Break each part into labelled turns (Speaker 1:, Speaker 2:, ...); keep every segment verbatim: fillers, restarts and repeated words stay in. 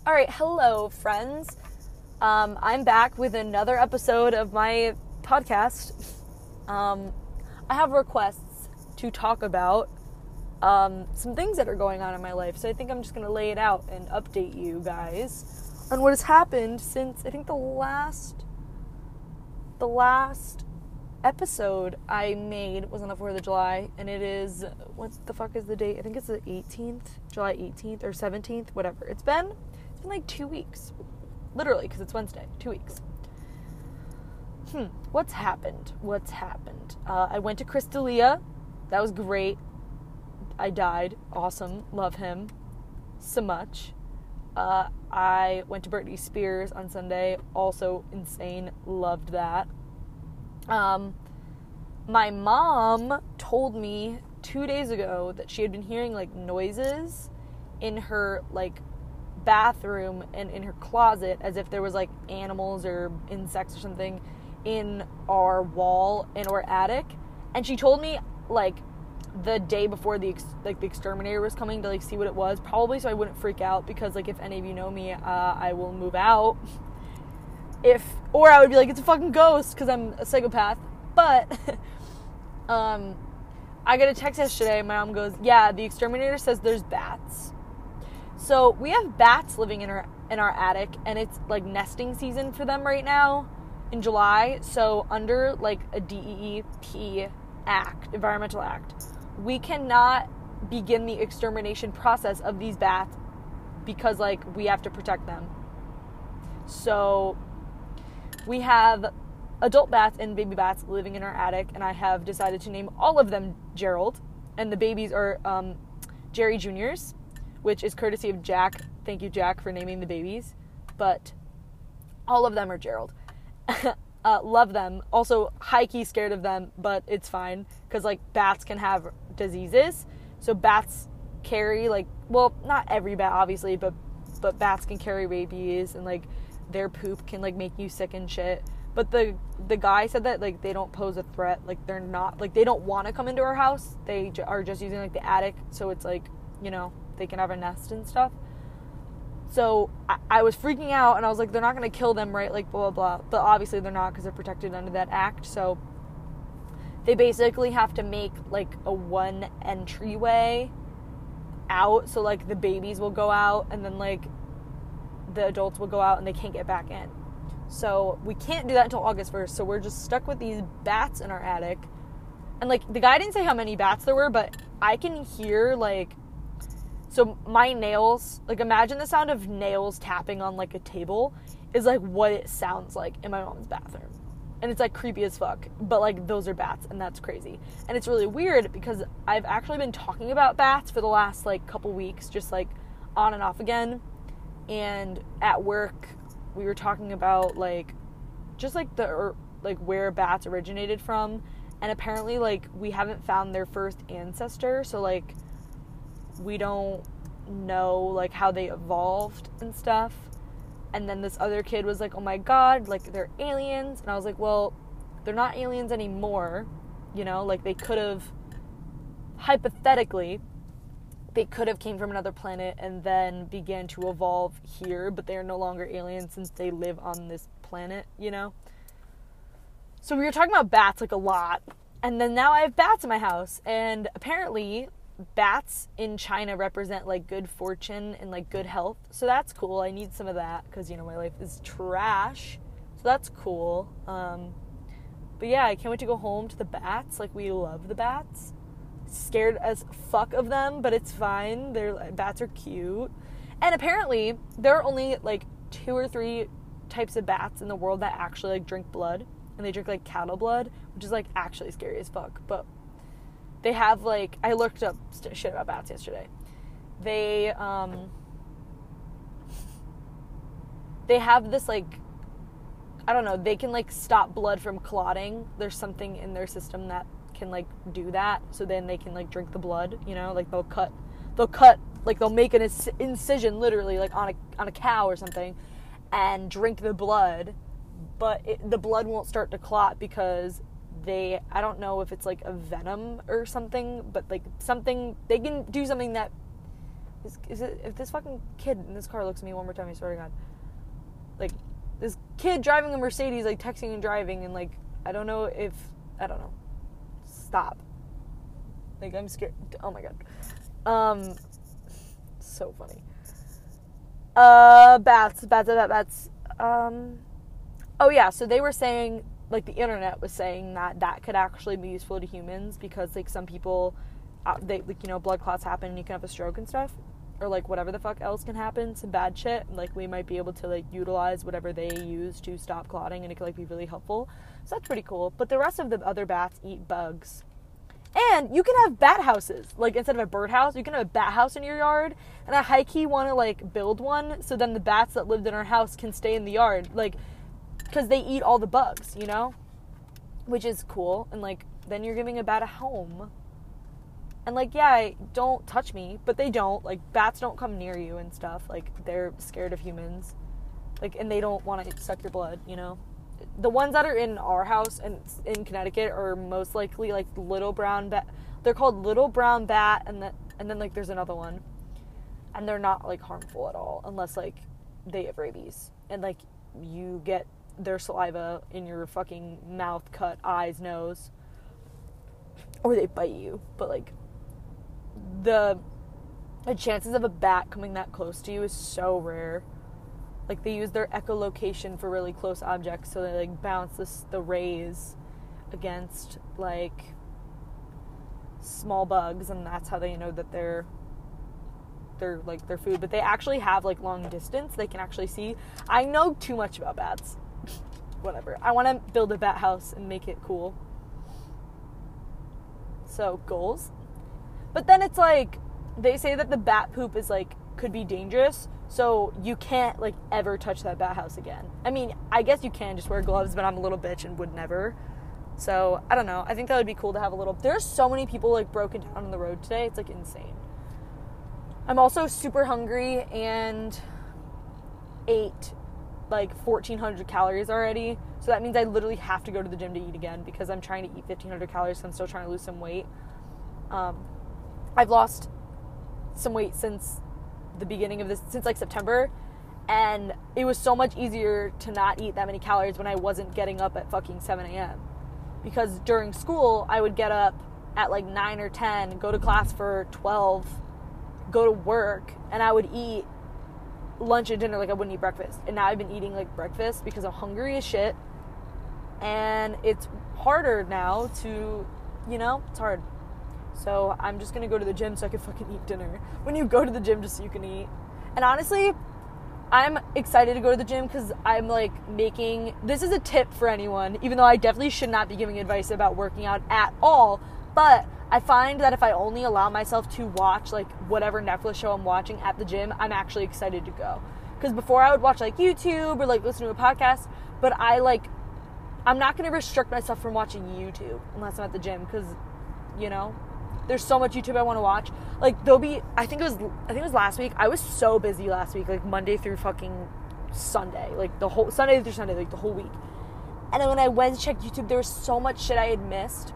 Speaker 1: All right, hello, friends. Um, I'm back with another episode of my podcast. Um, I have requests to talk about um, some things that are going on in my life, so I think I'm just going to lay it out and update you guys on what has happened since I think the last, the last episode I made was on the fourth of July, and it is, what the fuck is the date? I think it's the eighteenth, July eighteenth or seventeenth, whatever. It's been, it's been like two weeks, literally, because it's Wednesday, two weeks. Hmm, what's happened? What's happened? Uh, I went to Chris D'Elia. That was great. I died. Awesome. Love him so much. Uh, I went to Britney Spears on Sunday. Also insane. Loved that. Um, my mom told me two days ago that she had been hearing, like, noises in her, like, bathroom and in her closet, as if there was, like, animals or insects or something in our wall in our attic. And she told me, like, the day before the, ex- like, the exterminator was coming to, like, see what it was, probably so I wouldn't freak out, because, like, if any of you know me, uh, I will move out. If, or I would be like, it's a fucking ghost, because I'm a psychopath. But, um, I got a text yesterday, my mom goes, yeah, the exterminator says there's bats. So, we have bats living in our, in our attic, and it's, like, nesting season for them right now, in July. So, under, like, a D E E P act, environmental act, we cannot begin the extermination process of these bats, because, like, we have to protect them. So, we have adult bats and baby bats living in our attic, and I have decided to name all of them Gerald, and the babies are um, Jerry Juniors, which is courtesy of Jack. Thank you, Jack, for naming the babies, but all of them are Gerald. uh, love them. Also, high-key scared of them, but it's fine, because, like, bats can have diseases, so bats carry, like, well, not every bat, obviously, but, but bats can carry rabies, and, like, their poop can, like, make you sick and shit. But the the guy said that, like, they don't pose a threat. Like, they're not, like, they don't want to come into our house. They j- are just using, like, the attic, so it's, like, you know, they can have a nest and stuff. So, I, I was freaking out, and I was like, they're not going to kill them, right? Like, blah, blah, blah. But obviously they're not, because they're protected under that act. So, they basically have to make, like, a one entryway out. So, like, the babies will go out, and then, like, the adults will go out and they can't get back in. So we can't do that until August first. So we're just stuck with these bats in our attic. And, like, the guy didn't say how many bats there were, but I can hear, like, so my nails, like, imagine the sound of nails tapping on, like, a table is, like, what it sounds like in my mom's bathroom. And it's, like, creepy as fuck. But, like, those are bats, and that's crazy. And it's really weird because I've actually been talking about bats for the last, like, couple weeks, just, like, on and off again. And at work, we were talking about, like, just, like, the, or, like, where bats originated from. And apparently, like, we haven't found their first ancestor. So, like, we don't know, like, how they evolved and stuff. And then this other kid was like, oh, my God, like, they're aliens. And I was like, well, they're not aliens anymore. You know, like, they could have, hypothetically, they could have came from another planet and then began to evolve here, but they are no longer aliens since they live on this planet, you know? So we were talking about bats, like, a lot. And then now I have bats in my house. And apparently bats in China represent, like, good fortune and, like, good health. So that's cool. I need some of that because, you know, my life is trash. So that's cool. Um, but yeah, I can't wait to go home to the bats. Like, we love the bats. Scared as fuck of them, but it's fine. Their bats are cute. And apparently there are only, like, two or three types of bats in the world that actually, like, drink blood, and they drink, like, cattle blood, which is, like, actually scary as fuck. But they have, like, I looked up st- shit about bats yesterday. They um they have this, like, I don't know, they can, like, stop blood from clotting. There's something in their system that can, like, do that, so then they can, like, drink the blood, you know, like, they'll cut, they'll cut, like, they'll make an inc- incision, literally, like, on a, on a cow or something, and drink the blood, but it, the blood won't start to clot because they, I don't know if it's, like, a venom or something, but, like, something, they can do something that is, is it, if this fucking kid in this car looks at me one more time, I swear to God. Like, this kid driving a Mercedes, like, texting and driving, and, like, I don't know if, I don't know. Stop. Like, I'm scared. Oh, my God. Um, so funny. Uh, bats, bats, bats, bats. Um, oh, yeah, so they were saying, like, the internet was saying that that could actually be useful to humans because, like, some people, uh, they, like, you know, blood clots happen and you can have a stroke and stuff. Or, like, whatever the fuck else can happen, some bad shit. Like, we might be able to, like, utilize whatever they use to stop clotting, and it could, like, be really helpful. So that's pretty cool. But the rest of the other bats eat bugs. And you can have bat houses. Like, instead of a bird house, you can have a bat house in your yard. And I high-key want to, like, build one so then the bats that lived in our house can stay in the yard. Like, because they eat all the bugs, you know? Which is cool. And, like, then you're giving a bat a home. And, like, yeah, don't touch me, but they don't. Like, bats don't come near you and stuff. Like, they're scared of humans. Like, and they don't want to suck your blood, you know? The ones that are in our house and in Connecticut are most likely, like, little brown bat. They're called little brown bat, and then, and then, like, there's another one. And they're not, like, harmful at all, unless, like, they have rabies. And, like, you get their saliva in your fucking mouth, cut, eyes, nose. Or they bite you. But, like, the the chances of a bat coming that close to you is so rare. Like, they use their echolocation for really close objects, so they, like, bounce this, the rays against, like, small bugs, and that's how they know that they're, they're, like, their food. But they actually have, like, long distance. They can actually see. I know too much about bats. Whatever. I want to build a bat house and make it cool. So, goals. But then it's like, they say that the bat poop is, like, could be dangerous, so you can't, like, ever touch that bat house again. I mean, I guess you can just wear gloves, but I'm a little bitch and would never. So, I don't know. I think that would be cool to have a little... There's so many people, like, broken down on the road today. It's, like, insane. I'm also super hungry and ate, like, fourteen hundred calories already. So that means I literally have to go to the gym to eat again because I'm trying to eat fifteen hundred calories, so I'm still trying to lose some weight. Um... I've lost some weight since the beginning of this, since like September, and it was so much easier to not eat that many calories when I wasn't getting up at fucking seven a.m. Because during school, I would get up at like nine or ten, go to class for twelve, go to work, and I would eat lunch and dinner like I wouldn't eat breakfast. And now I've been eating like breakfast because I'm hungry as shit, and it's harder now to, you know, it's hard. So I'm just going to go to the gym so I can fucking eat dinner. When you go to the gym just so you can eat. And honestly, I'm excited to go to the gym because I'm, like, making... This is a tip for anyone, even though I definitely should not be giving advice about working out at all. But I find that if I only allow myself to watch, like, whatever Netflix show I'm watching at the gym, I'm actually excited to go. Because before I would watch, like, YouTube or, like, listen to a podcast. But I, like... I'm not going to restrict myself from watching YouTube unless I'm at the gym because, you know... There's so much YouTube I want to watch. Like, there'll be, I think it was, I think it was last week. I was so busy last week, like, Monday through fucking Sunday. Like, the whole, Sunday through Sunday, like, the whole week. And then when I went to check YouTube, there was so much shit I had missed.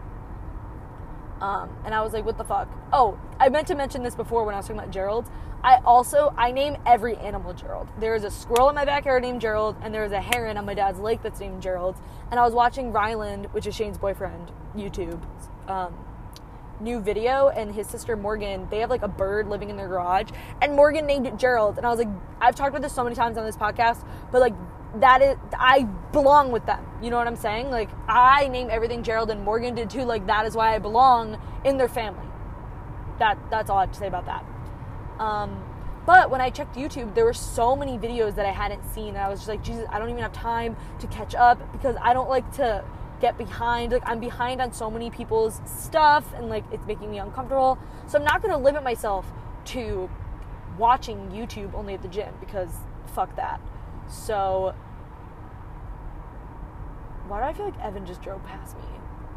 Speaker 1: Um, and I was like, what the fuck? Oh, I meant to mention this before when I was talking about Gerald. I also, I name every animal Gerald. There is a squirrel in my backyard named Gerald, and there is a heron on my dad's lake that's named Gerald. And I was watching Ryland, which is Shane's boyfriend, YouTube, um, new video, and his sister Morgan, they have like a bird living in their garage, and Morgan named it Gerald. And I was like, I've talked about this so many times on this podcast, but like, that is, I belong with them, you know what I'm saying? Like, I name everything Gerald, and Morgan did too. Like, that is why I belong in their family. That that's all I have to say about that. Um but when I checked YouTube, there were so many videos that I hadn't seen, and I was just like, Jesus, I don't even have time to catch up because I don't like to get behind. Like, I'm behind on so many people's stuff, and like, it's making me uncomfortable. So I'm not going to limit myself to watching YouTube only at the gym because fuck that. So why do I feel like Evan just drove past me?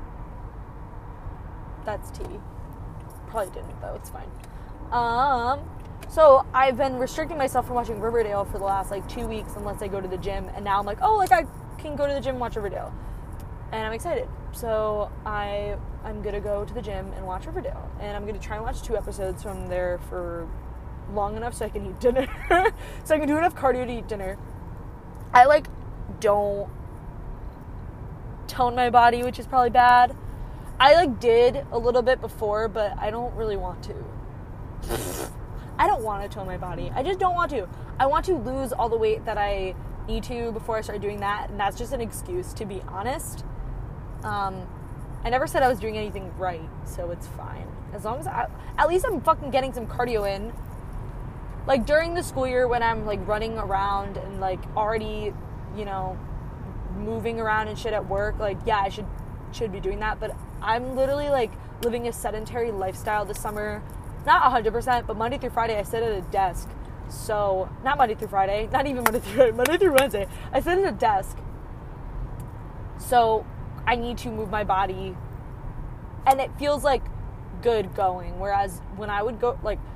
Speaker 1: That's T. Probably didn't though. It's fine. Um, so I've been restricting myself from watching Riverdale for the last like two weeks unless I go to the gym, and now I'm like, oh, like I can go to the gym and watch Riverdale. And I'm excited. So I, I'm going to go to the gym and watch Riverdale. And I'm going to try and watch two episodes from there for long enough so I can eat dinner. So I can do enough cardio to eat dinner. I, like, don't tone my body, which is probably bad. I, like, did a little bit before, but I don't really want to. I don't want to tone my body. I just don't want to. I want to lose all the weight that I need to before I start doing that, and that's just an excuse, to be honest. Um, I never said I was doing anything right, so it's fine. As long as I, at least I'm fucking getting some cardio in. Like, during the school year when I'm, like, running around and, like, already, you know, moving around and shit at work, like, yeah, I should should be doing that, but I'm literally, like, living a sedentary lifestyle this summer. Not one hundred percent, but Monday through Friday I sit at a desk. So, not Monday through Friday, not even Monday through Friday, Monday through Wednesday. I sit at a desk. So, I need to move my body. And it feels, like, good going. Whereas, when I would go, like,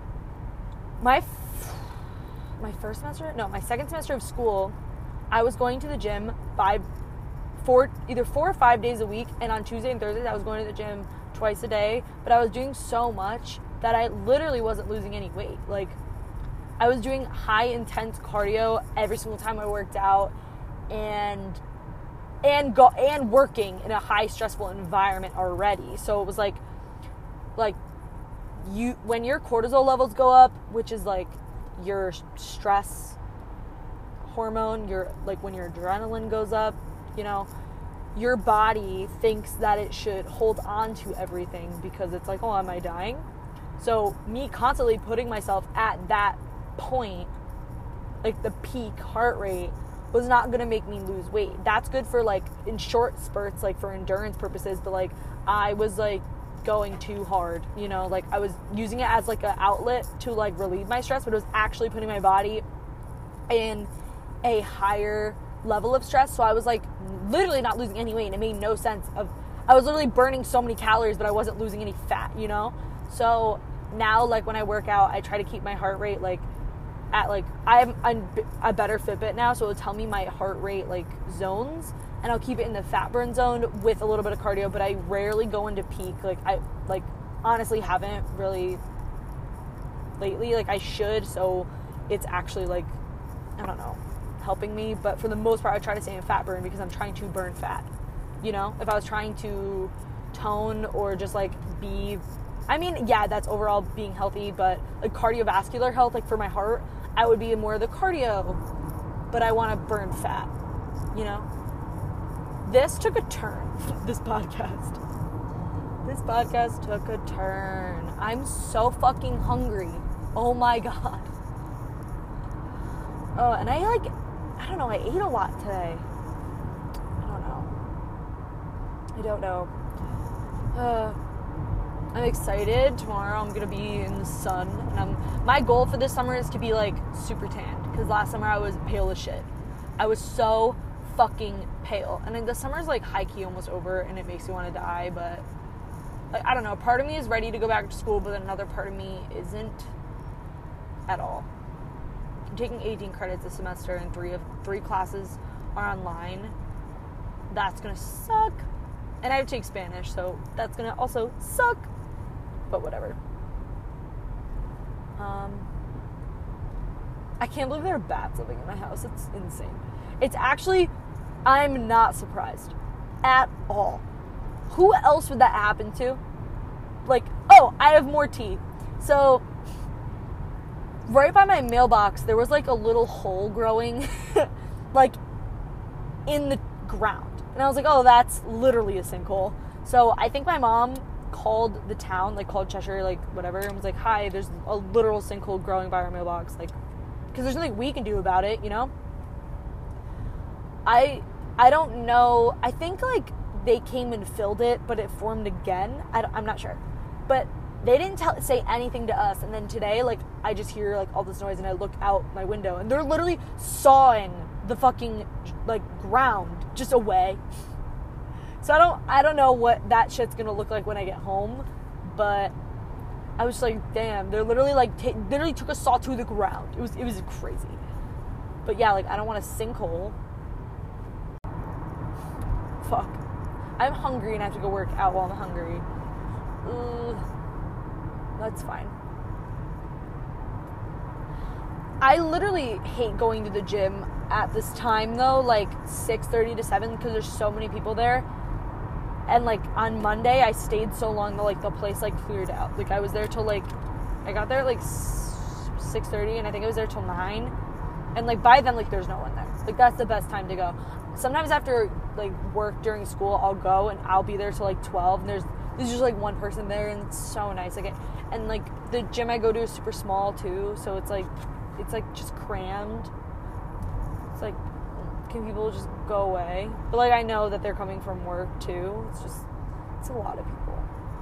Speaker 1: my, f- my first semester, no, my second semester of school, I was going to the gym five, four, either four or five days a week. And on Tuesday and Thursdays, I was going to the gym twice a day. But I was doing so much that I literally wasn't losing any weight. Like, I was doing high intense cardio every single time I worked out, and and go and working in a high stressful environment already. So it was like like you when your cortisol levels go up, which is like your stress hormone, your like when your adrenaline goes up, you know, your body thinks that it should hold on to everything because it's like, oh, am I dying? So me constantly putting myself at that point, like the peak heart rate, was not going to make me lose weight. That's good for, like, in short spurts, like for endurance purposes, but like I was like going too hard, you know, like I was using it as like an outlet to like relieve my stress, but it was actually putting my body in a higher level of stress. So I was like literally not losing any weight, and it made no sense. Of I was literally burning so many calories, but I wasn't losing any fat, you know. So now, like, when I work out, I try to keep my heart rate, like, at, like, I'm, I'm a better Fitbit now, so it'll tell me my heart rate, like, zones, and I'll keep it in the fat burn zone with a little bit of cardio, but I rarely go into peak. Like, I, like, honestly haven't really lately. Like, I should, so it's actually, like, I don't know, helping me, but for the most part, I try to stay in fat burn because I'm trying to burn fat, you know? If I was trying to tone or just, like, be... I mean, yeah, that's overall being healthy, but like cardiovascular health, like for my heart, I would be more of the cardio, but I want to burn fat, you know? This took a turn, this podcast. This podcast took a turn. I'm so fucking hungry. Oh my God. Oh, and I like, I don't know, I ate a lot today. I don't know. I don't know. Uh... I'm excited. Tomorrow I'm gonna be in the sun, and I'm my goal for this summer is to be like super tanned, because last summer I was pale as shit. I was so fucking pale, and then the summer's like high key almost over, and it makes me want to die. But like, I don't know. Part of me is ready to go back to school, but another part of me isn't at all. I'm taking eighteen credits this semester, and three of three classes are online. That's gonna suck, and I have to take Spanish, so that's gonna also suck. But whatever. Um, I can't believe there are bats living in my house. It's insane. It's actually, I'm not surprised at all. Who else would that happen to? Like, oh, I have more tea. So, right by my mailbox, there was like a little hole growing, like, in the ground. And I was like, oh, that's literally a sinkhole. So, I think my mom called the town, like called Cheshire, like whatever, and was like, hi, there's a literal sinkhole growing by our mailbox, like, because there's nothing we can do about it, you know? I I don't know. I think, like, they came and filled it, but it formed again. I I'm not sure. But they didn't tell, say anything to us, and then today, like, I just hear, like, all this noise, and I look out my window, and they're literally sawing the fucking, like, ground just away. So I don't, I don't know what that shit's gonna look like when I get home, but I was just like, damn, they're literally like, t- literally took a saw to the ground. It was, it was crazy. But yeah, like, I don't want a sinkhole. Fuck. I'm hungry and I have to go work out while I'm hungry. Ugh. That's fine. I literally hate going to the gym at this time, though, like six thirty to seven, because there's so many people there. And, like, on Monday, I stayed so long that, like, the place, like, cleared out. Like, I was there till, like, I got there at, like, six thirty, and I think I was there till nine. And, like, by then, like, there's no one there. Like, that's the best time to go. Sometimes after, like, work during school, I'll go, and I'll be there till, like, twelve, and there's, there's just, like, one person there, and it's so nice. Like, and, like, the gym I go to is super small, too, so it's, like, it's, like, just crammed. It's, like, can people just go away? But, like, I know that they're coming from work, too. It's just, it's a lot of people.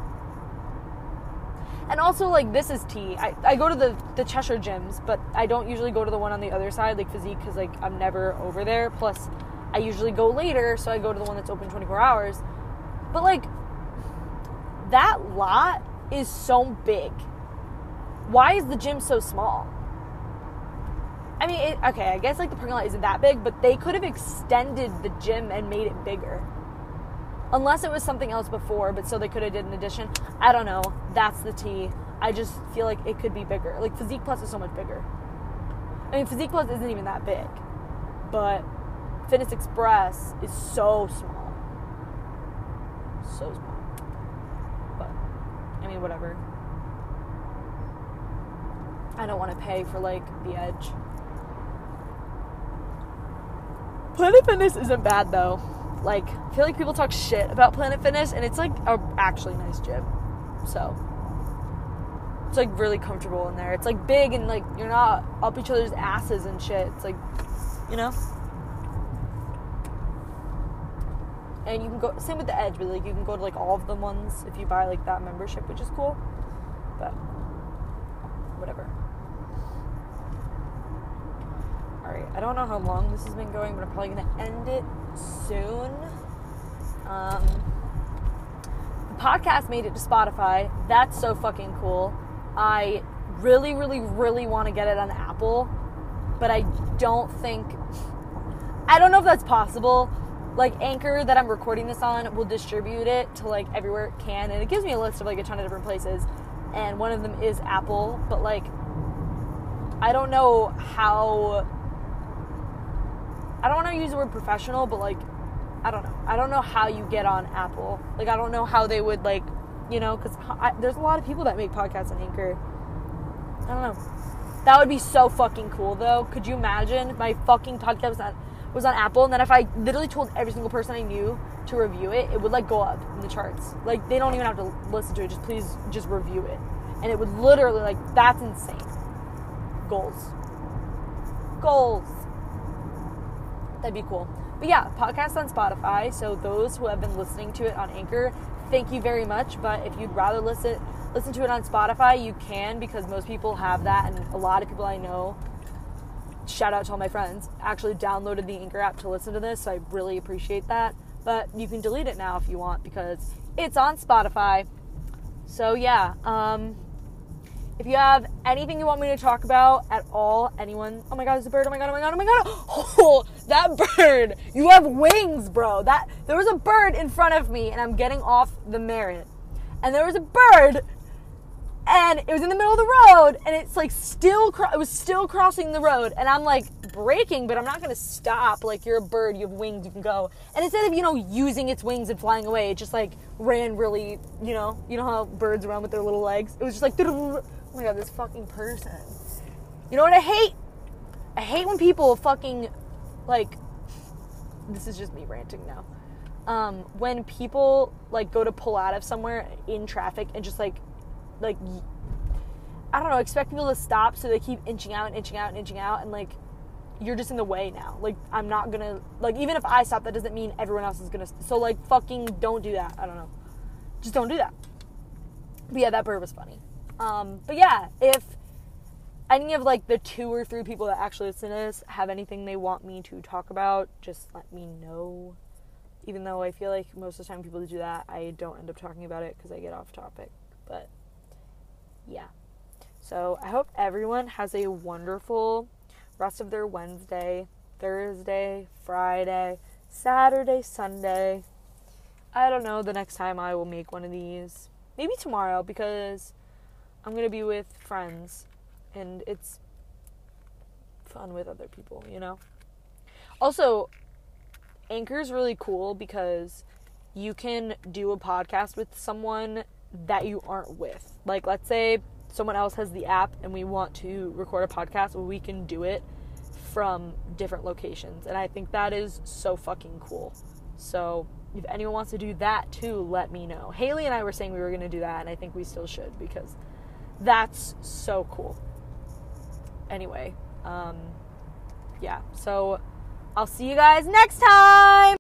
Speaker 1: And also, like, this is tea. I, I go to the, the Cheshire gyms, but I don't usually go to the one on the other side, like, Physique, because, like, I'm never over there. Plus, I usually go later, so I go to the one that's open twenty-four hours. But, like, that lot is so big. Why is the gym so small? I mean, it, okay, I guess, like, the parking lot isn't that big, but they could have extended the gym and made it bigger. Unless it was something else before, but so they could have did an addition. I don't know. That's the tea. I just feel like it could be bigger. Like, Physique Plus is so much bigger. I mean, Physique Plus isn't even that big. But Fitness Express is so small. So small. But, I mean, whatever. I don't want to pay for, like, the Edge. Planet Fitness isn't bad, though. Like, I feel like people talk shit about Planet Fitness, and it's, like, a actually nice gym. So, it's, like, really comfortable in there. It's, like, big, and, like, you're not up each other's asses and shit. It's, like, you know? And you can go, same with the Edge, but, like, you can go to, like, all of the ones if you buy, like, that membership, which is cool. But, whatever. Alright, I don't know how long this has been going, but I'm probably going to end it soon. Um, the podcast made it to Spotify. That's so fucking cool. I really, really, really want to get it on Apple, but I don't think, I don't know if that's possible. Like, Anchor that I'm recording this on will distribute it to, like, everywhere it can, and it gives me a list of, like, a ton of different places, and one of them is Apple, but, like, I don't know how, I don't want to use the word professional, but, like, I don't know. I don't know how you get on Apple. Like, I don't know how they would, like, you know, because there's a lot of people that make podcasts on Anchor. I don't know. That would be so fucking cool, though. Could you imagine if my fucking podcast was on, was on Apple, and then if I literally told every single person I knew to review it, it would, like, go up in the charts. Like, they don't even have to listen to it. Just please just review it. And it would literally, like, that's insane. Goals. Goals. That'd be cool. But yeah, podcast on Spotify. So those who have been listening to it on Anchor, thank you very much. But if you'd rather listen listen to it on Spotify, you can, because most people have that, and a lot of people I know, shout out to all my friends, actually downloaded the Anchor app to listen to this. So I really appreciate that. But you can delete it now if you want, because it's on Spotify. So yeah, um, if you have anything you want me to talk about at all, anyone, oh my god, there's a bird, oh my god, oh my god, oh my god, oh, that bird, you have wings, bro. That, there was a bird in front of me, and I'm getting off the Merit, and there was a bird, and it was in the middle of the road, and it's like still, cro- it was still crossing the road, and I'm like braking, but I'm not gonna stop. Like, you're a bird, you have wings, you can go. And instead of, you know, using its wings and flying away, it just like ran really, you know, you know how birds run with their little legs? It was just like, oh my god, this fucking person. You know what I hate? I hate when people fucking, like, this is just me ranting now. Um, when people, like, go to pull out of somewhere in traffic and just, like, like, I don't know, expect people to stop, so they keep inching out and inching out and inching out, and, like, you're just in the way now. Like, I'm not gonna, like, even if I stop, that doesn't mean everyone else is gonna, so, like, fucking don't do that. I don't know. Just don't do that. But yeah, that bird was funny. Um, but yeah, if any of, like, the two or three people that actually listen to this have anything they want me to talk about, just let me know. Even though I feel like most of the time people do that, I don't end up talking about it because I get off topic. But yeah. So I hope everyone has a wonderful rest of their Wednesday, Thursday, Friday, Saturday, Sunday. I don't know the next time I will make one of these. Maybe tomorrow, because I'm going to be with friends, and it's fun with other people, you know? Also, Anchor's really cool because you can do a podcast with someone that you aren't with. Like, let's say someone else has the app and we want to record a podcast, well, we can do it from different locations. And I think that is so fucking cool. So if anyone wants to do that too, let me know. Haley and I were saying we were going to do that, and I think we still should because that's so cool. Anyway, um, yeah. So I'll see you guys next time!